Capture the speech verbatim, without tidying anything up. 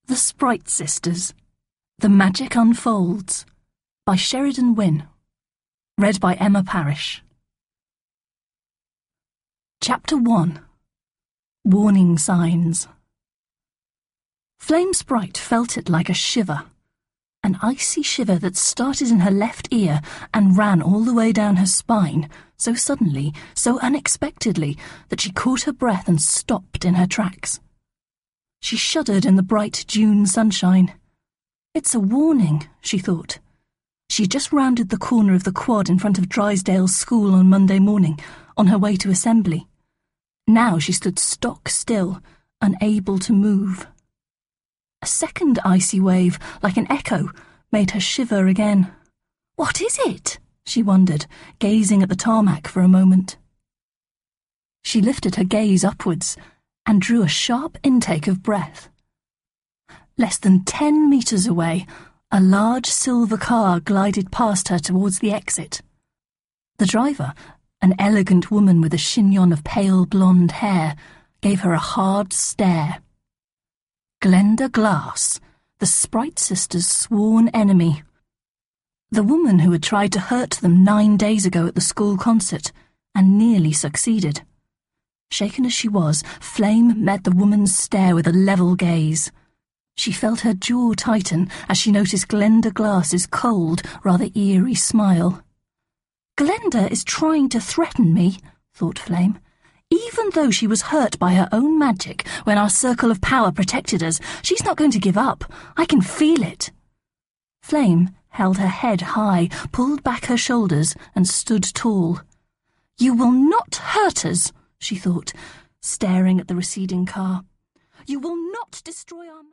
The Sprite Sisters. The Magic Unfolds by Sheridan Wynne. Read by Emma Parish. Chapter one. Warning Signs. Flame Sprite felt it like a shiver, an icy shiver that started in her left ear and ran all the way down her spine, so suddenly, so unexpectedly, that she caught her breath and stopped in her tracks. She shuddered in the bright June sunshine. It's a warning, she thought. She had just rounded the corner of the quad in front of Drysdale's school on Monday morning, on her way to assembly. Now she stood stock still, unable to move. A second icy wave, like an echo, made her shiver again. What is it? She wondered, gazing at the tarmac for a moment. She lifted her gaze upwards and drew a sharp intake of breath. Less than ten metres away, a large silver car glided past her towards the exit. The driver, an elegant woman with a chignon of pale blonde hair, gave her a hard stare. Glenda Glass, the Sprite Sisters' sworn enemy. The woman who had tried to hurt them nine days ago at the school concert, and nearly succeeded. Shaken as she was, Flame met the woman's stare with a level gaze. She felt her jaw tighten as she noticed Glenda Glass's cold, rather eerie smile. Glenda is trying to threaten me, thought Flame. Even though she was hurt by her own magic when our circle of power protected us, she's not going to give up. I can feel it. Flame held her head high, pulled back her shoulders, and stood tall. You will not hurt us, she thought, staring at the receding car. You will not destroy our...